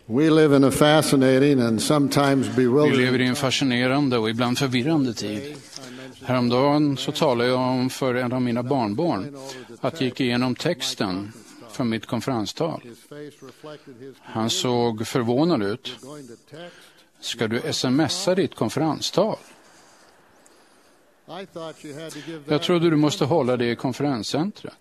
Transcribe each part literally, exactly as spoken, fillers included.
We live in a fascinating and sometimes Vi bewildering. lever i en fascinerande och ibland förvirrande tid. Häromdagen så talade jag om för en av mina barnbarn att jag gick igenom texten för mitt konferenstal. Han såg förvånad ut. Ska du smsa ditt konferenstal? Jag trodde du måste hålla det i konferenscentret.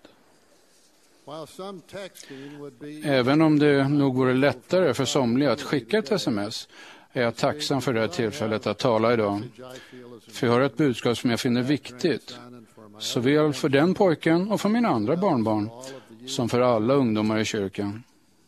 Även om det nog vore lättare för somliga att skicka ett sms är jag tacksam för det här tillfället att tala idag. För jag har ett budskap som jag finner viktigt. Såväl för den pojken och för mina andra barnbarn som för alla ungdomar i kyrkan.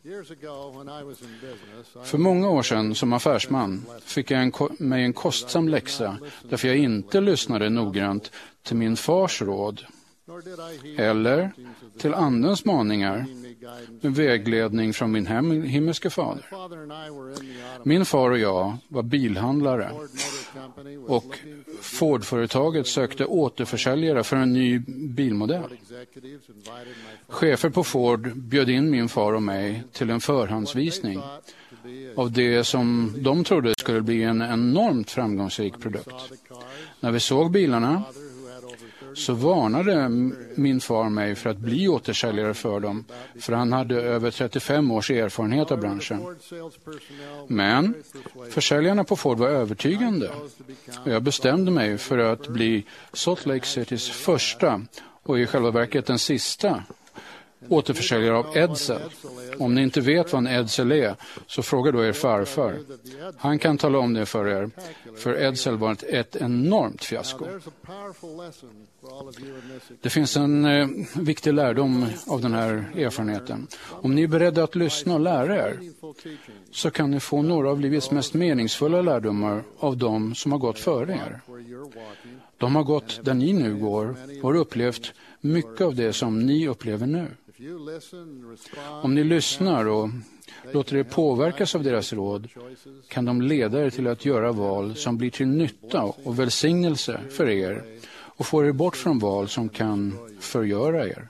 För många år sedan som affärsman fick jag en, mig en kostsam läxa därför jag inte lyssnade noggrant till min fars råd eller till andens maningar med vägledning från min hem, himmelske fader. Min far och jag var bilhandlare och Ford-företaget sökte återförsäljare för en ny bilmodell. Chefer på Ford bjöd in min far och mig till en förhandsvisning av det som de trodde skulle bli en enormt framgångsrik produkt. När vi såg bilarna så varnade min far mig för att bli återsäljare för dem, för han hade över trettiofem års erfarenhet av branschen. Men försäljarna på Ford var övertygande och jag bestämde mig för att bli Salt Lake Citys första och i själva verket den sista återförsäljare av Edsel. Om ni inte vet vad en Edsel är så fråga då er farfar. Han kan tala om det för er, för Edsel var ett, ett enormt fiasko. Det finns en eh, viktig lärdom av den här erfarenheten. Om ni är beredda att lyssna och lära er så kan ni få några av livets mest meningsfulla lärdomar av dem som har gått före er. De har gått där ni nu går och har upplevt mycket av det som ni upplever nu. Om ni lyssnar och låter er påverkas av deras råd kan de leda er till att göra val som blir till nytta och välsignelse för er och få er bort från val som kan förgöra er.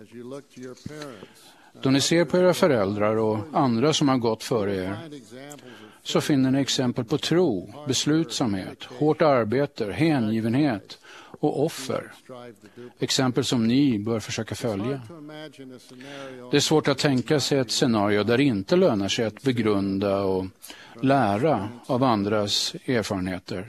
Då ni ser på era föräldrar och andra som har gått före er så finner ni exempel på tro, beslutsamhet, hårt arbete, hängivenhet och offer. Exempel som ni bör försöka följa. Det är svårt att tänka sig ett scenario där det inte lönar sig att begrunda och lära av andras erfarenheter.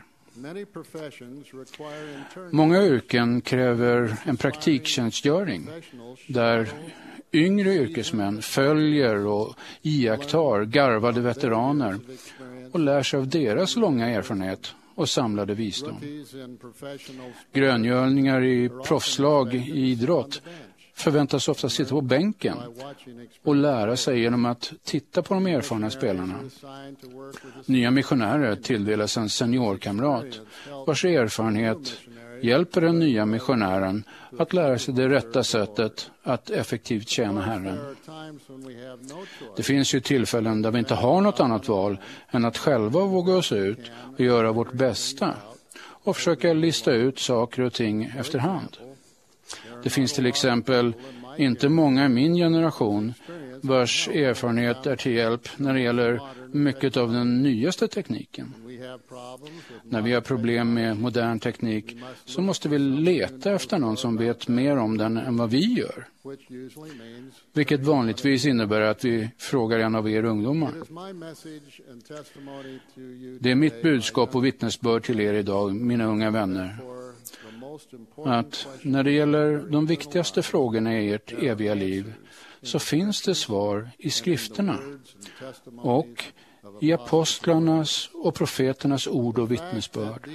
Många yrken kräver en praktiktjänstgöring där yngre yrkesmän följer och iakttar garvade veteraner och lär sig av deras långa erfarenhet och samlade visdom. Gröngölningar i proffslag i idrott förväntas ofta sitta på bänken och lära sig genom att titta på de erfarna spelarna. Nya missionärer tilldelas en seniorkamrat vars erfarenhet hjälper den nya missionären att lära sig det rätta sättet att effektivt tjäna Herren. Det finns ju tillfällen där vi inte har något annat val än att själva våga oss ut och göra vårt bästa och försöka lista ut saker och ting efterhand. Det finns till exempel inte många i min generation vars erfarenhet är till hjälp när det gäller mycket av den nyaste tekniken. När vi har problem med modern teknik så måste vi leta efter någon som vet mer om den än vad vi gör. Vilket vanligtvis innebär att vi frågar en av er ungdomar. Det är mitt budskap och vittnesbörd till er idag, mina unga vänner. Att när det gäller de viktigaste frågorna i ert eviga liv så finns det svar i skrifterna och i apostlarnas och profeternas ord och vittnesbörd.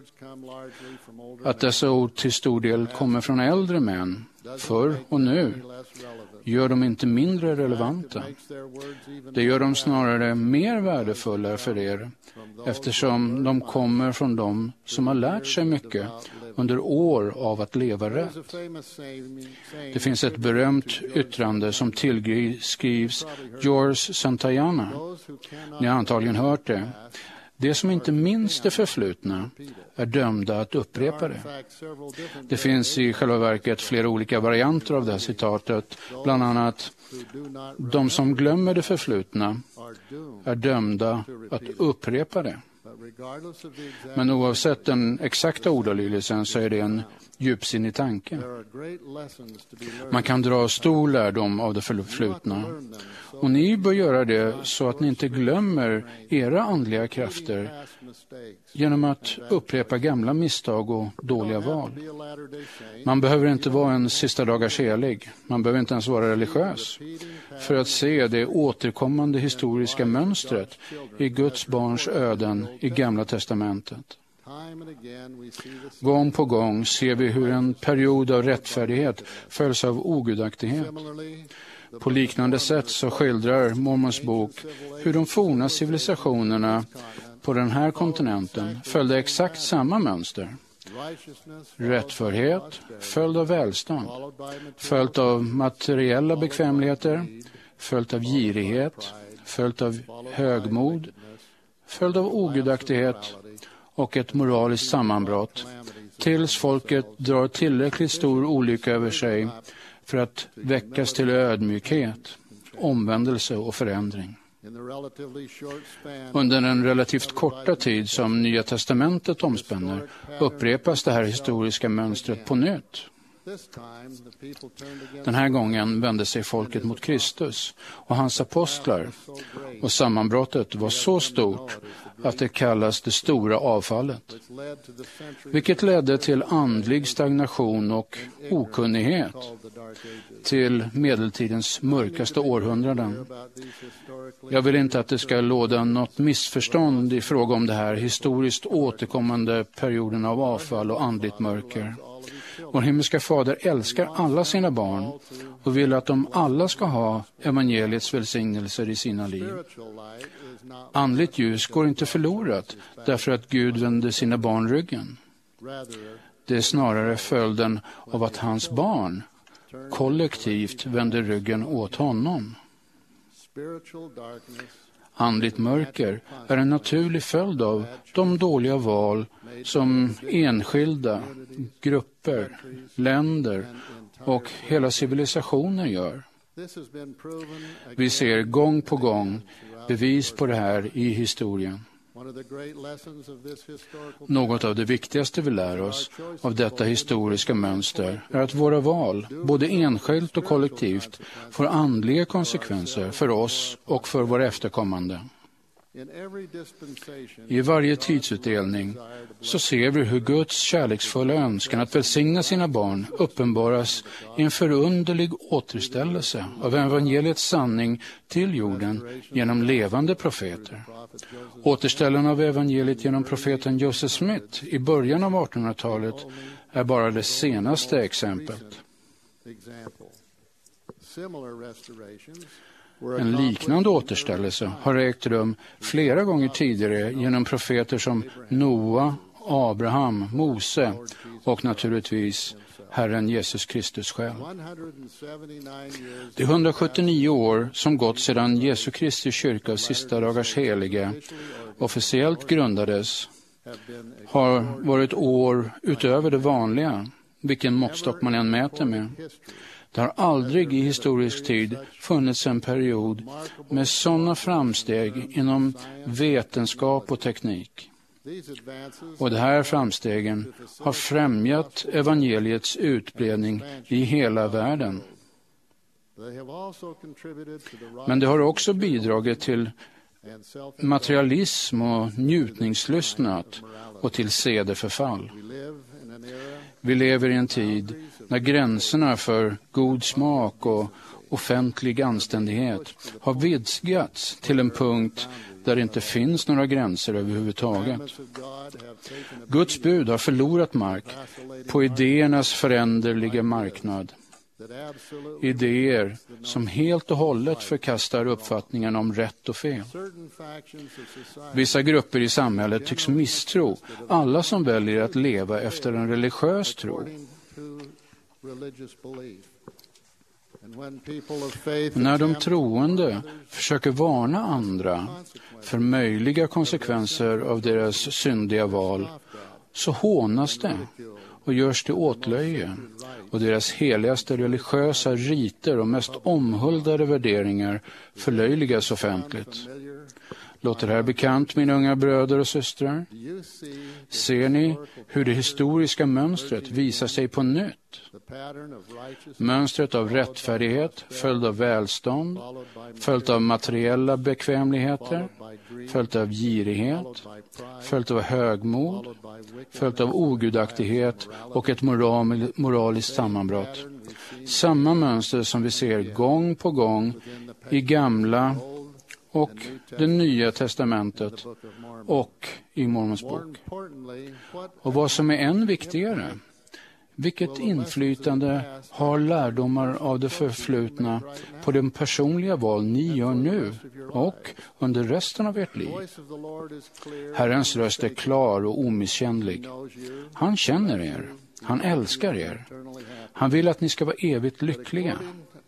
Att dessa ord till stor del kommer från äldre män, förr och nu, gör dem inte mindre relevanta. Det gör dem snarare mer värdefulla för er, eftersom de kommer från dem som har lärt sig mycket under år av att leva rätt. Det finns ett berömt yttrande som tillskrivs George Santayana. Ni har antagligen hört det. Det som inte minns det förflutna är dömda att upprepa det. Det finns i själva verket flera olika varianter av det här citatet. Bland annat, de som glömmer det förflutna är dömda att upprepa det. Men oavsett den exakta ordalydelsen så är det en djupsinnig tanke. Man kan dra stor lärdom av det förflutna. Och ni bör göra det så att ni inte glömmer era andliga krafter genom att upprepa gamla misstag och dåliga val. Man behöver inte vara en sista dagars helig. Man behöver inte ens vara religiös för att se det återkommande historiska mönstret i Guds barns öden i Gamla testamentet. Gång på gång ser vi hur en period av rättfärdighet följs av ogudaktighet. På liknande sätt så skildrar Mormons bok hur de forna civilisationerna på den här kontinenten följde exakt samma mönster. Rättfärdighet följd av välstånd, följt av materiella bekvämligheter, följt av girighet, följt av högmod, följt av ogudaktighet och ett moraliskt sammanbrott, tills folket drar tillräckligt stor olycka över sig för att väckas till ödmjukhet, omvändelse och förändring. Under den relativt korta tid som Nya testamentet omspänner upprepas det här historiska mönstret på nytt. Den här gången vände sig folket mot Kristus och hans apostlar, och sammanbrottet var så stort att det kallas det stora avfallet, vilket ledde till andlig stagnation och okunnighet, till medeltidens mörkaste århundraden. Jag vill inte att det ska låda något missförstånd i fråga om det här historiskt återkommande perioden av avfall och andligt mörker. Vår himmelska fader älskar alla sina barn och vill att de alla ska ha evangeliets välsignelser i sina liv. Andligt ljus går inte förlorat därför att Gud vänder sina barn ryggen. Det är snarare följden av att hans barn kollektivt vänder ryggen åt honom. Andligt mörker är en naturlig följd av de dåliga val som enskilda, grupper, länder och hela civilisationer gör. Vi ser gång på gång bevis på det här i historien. Något av det viktigaste vi lär oss av detta historiska mönster är att våra val, både enskilt och kollektivt, får andliga konsekvenser för oss och för våra efterkommande. I varje tidsutdelning så ser vi hur Guds kärleksfulla önskan att välsigna sina barn uppenbaras i en förunderlig återställelse av evangeliets sanning till jorden genom levande profeter. Återställarna av evangeliet genom profeten Joseph Smith i början av artonhundratalet är bara det senaste exemplet. En liknande återställelse har ägt rum flera gånger tidigare genom profeter som Noa, Abraham, Mose och naturligtvis Herren Jesus Kristus själv. De hundrasjuttionio år som gått sedan Jesu Kristi kyrkas sista dagars helige officiellt grundades har varit år utöver det vanliga, vilken måttstock man än mäter med. Det har aldrig i historisk tid funnits en period med sådana framsteg inom vetenskap och teknik. Och de här framstegen har främjat evangeliets utbredning i hela världen. Men det har också bidragit till materialism och njutningslystnad och till sedeförfall. Vi lever i en tid när gränserna för god smak och offentlig anständighet har vidgats till en punkt där det inte finns några gränser överhuvudtaget. Guds bud har förlorat mark på idéernas föränderliga marknad. Idéer som helt och hållet förkastar uppfattningen om rätt och fel. Vissa grupper i samhället tycks misstro alla som väljer att leva efter en religiös tro. När de troende försöker varna andra för möjliga konsekvenser av deras syndiga val, så hånas det och görs till åtlöje, och deras heligaste religiösa riter och mest omhuldade värderingar förlöjligas offentligt. Låter det här bekant, mina unga bröder och systrar? Ser ni hur det historiska mönstret visar sig på nytt? Mönstret av rättfärdighet, följd av välstånd, följt av materiella bekvämligheter, följt av girighet, följt av högmod, följt av ogudaktighet och ett moral, moraliskt sammanbrott. Samma mönster som vi ser gång på gång i gamla och det nya testamentet och i Mormons bok. Och vad som är än viktigare, vilket inflytande har lärdomar av det förflutna på de personliga val ni gör nu och under resten av ert liv? Herrens röst är klar och omisskännlig. Han känner er. Han älskar er. Han vill att ni ska vara evigt lyckliga.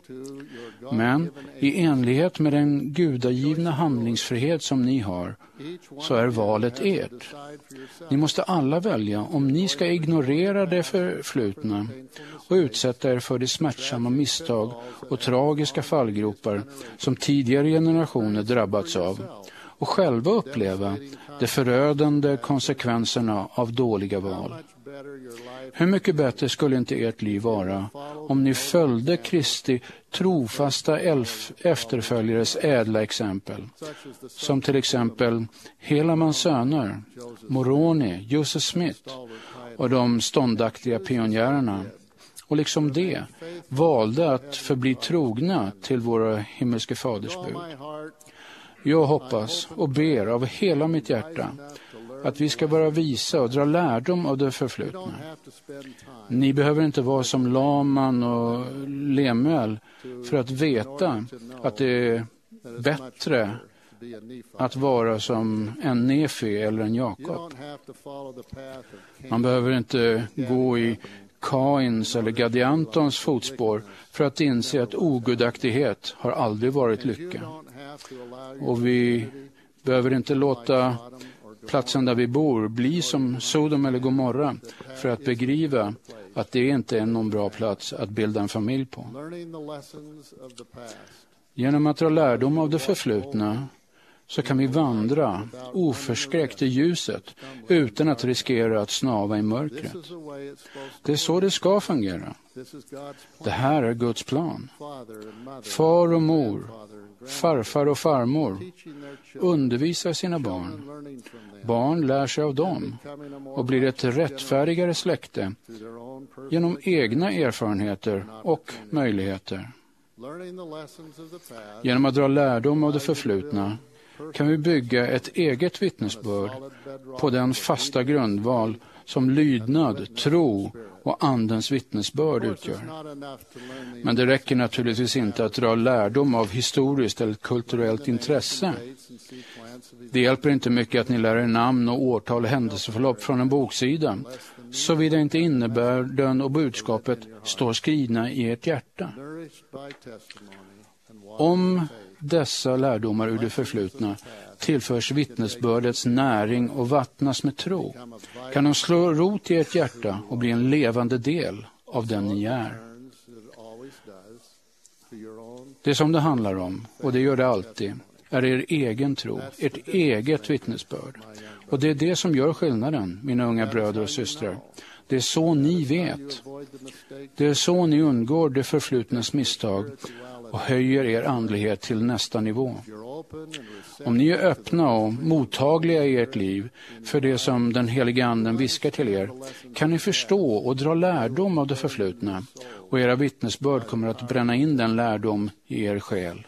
Men i enlighet med den gudagivna handlingsfrihet som ni har, så är valet ert. Ni måste alla välja om ni ska ignorera det förflutna och utsätta er för de smärtsamma misstag och tragiska fallgropar som tidigare generationer drabbats av, och själva uppleva de förödande konsekvenserna av dåliga val. Hur mycket bättre skulle inte ert liv vara om ni följde Kristi trofasta elf efterföljares ädla exempel, som till exempel Helamans söner, Moroni, Joseph Smith och de ståndaktiga pionjärerna, och liksom det valde att förbli trogna till våra himmelske faders bud. Jag hoppas och ber av hela mitt hjärta att vi ska vara visa och dra lärdom av det förflutna. Ni behöver inte vara som Laman och Lemuel för att veta att det är bättre att vara som en Nefi eller en Jakob. Man behöver inte gå i Kains eller Gadiantons fotspår för att inse att ogudaktighet har aldrig varit lycka. Och vi behöver inte låta platsen där vi bor bli som Sodom eller Gomorra för att begriva att det inte är någon bra plats att bilda en familj på. Genom att dra lärdom av det förflutna så kan vi vandra oförskräckt i ljuset utan att riskera att snava i mörkret. Det är så det ska fungera. Det här är Guds plan. Far och mor, farfar och farmor undervisar sina barn. Barn lär sig av dem och blir ett rättfärdigare släkte genom egna erfarenheter och möjligheter. Genom att dra lärdom av det förflutna kan vi bygga ett eget vittnesbörd på den fasta grundval som lydnad, tro och andens vittnesbörd utgör. Men det räcker naturligtvis inte att dra lärdom av historiskt eller kulturellt intresse. Det hjälper inte mycket att ni lär er namn och årtal och händelseförlopp från en boksida, såvida inte innebörden och budskapet står skrivna i ert hjärta. Om dessa lärdomar ur det förflutna tillförs vittnesbördets näring och vattnas med tro, kan de slå rot i ert hjärta och bli en levande del av den ni är. Det som det handlar om, och det gör det alltid, är er egen tro, ert eget vittnesbörd. Och det är det som gör skillnaden, mina unga bröder och systrar. Det är så ni vet. Det är så ni undgår det förflutnas misstag och höjer er andlighet till nästa nivå. Om ni är öppna och mottagliga i ert liv för det som den heliga anden viskar till er, kan ni förstå och dra lärdom av det förflutna, och era vittnesbörd kommer att bränna in den lärdom i er själ.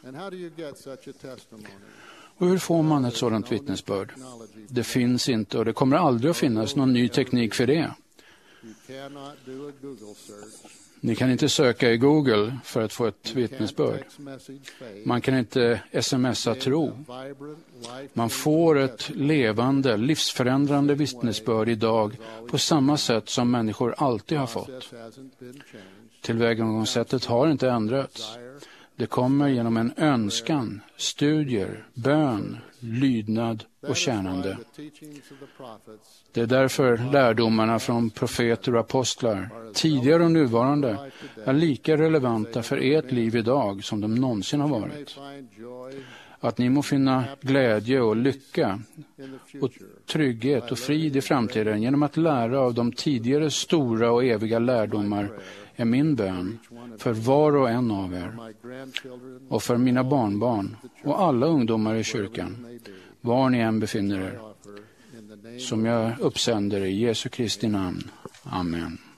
Och hur får man ett sådant vittnesbörd? Det finns inte, och det kommer aldrig att finnas någon ny teknik för det. Ni kan inte söka i Google för att få ett vittnesbörd. Man kan inte smsa tro. Man får ett levande, livsförändrande vittnesbörd idag på samma sätt som människor alltid har fått. Tillvägagångssättet har inte ändrats. Det kommer genom en önskan, studier, bön, lydnad och tjänande. Det är därför lärdomarna från profeter och apostlar, tidigare och nuvarande, är lika relevanta för ert liv idag som de någonsin har varit. Att ni må finna glädje och lycka och trygghet och frid i framtiden genom att lära av de tidigare stora och eviga lärdomar är min bön för var och en av er och för mina barnbarn och alla ungdomar i kyrkan, var ni än befinner er, som jag uppsänder i Jesu Kristi namn. Amen.